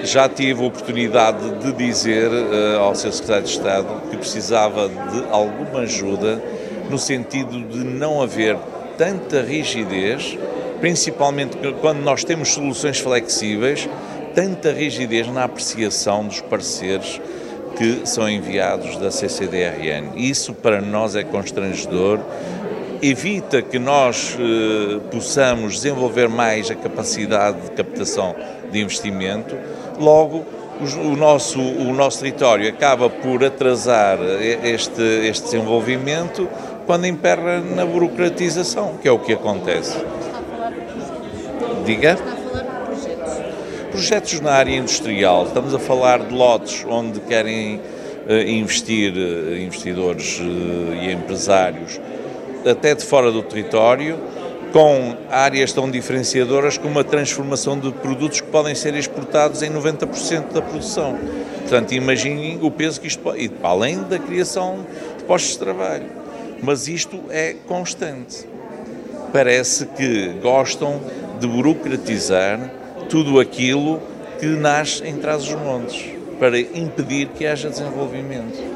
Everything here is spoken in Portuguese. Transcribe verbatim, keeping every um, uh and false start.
Já tive a oportunidade de dizer uh, ao seu Secretário de Estado que precisava de alguma ajuda no sentido de não haver tanta rigidez, principalmente quando nós temos soluções flexíveis, tanta rigidez na apreciação dos pareceres que são enviados da C C D R N. Isso para nós é constrangedor, evita que nós eh, possamos desenvolver mais a capacidade de captação de investimento, logo o nosso, o nosso território acaba por atrasar este, este desenvolvimento quando emperra na burocratização, que é o que acontece. Está a falar de projetos. Diga? Está a falar de projetos. Projetos na área industrial, estamos a falar de lotes onde querem uh, investir uh, investidores uh, e empresários até de fora do território, com áreas tão diferenciadoras como a transformação de produtos que podem ser exportados em noventa por cento da produção. Portanto, imaginem o peso que isto pode, e para além da criação de postos de trabalho. Mas isto é constante. Parece que gostam de burocratizar tudo aquilo que nasce em Trás-os-Montes, para impedir que haja desenvolvimento.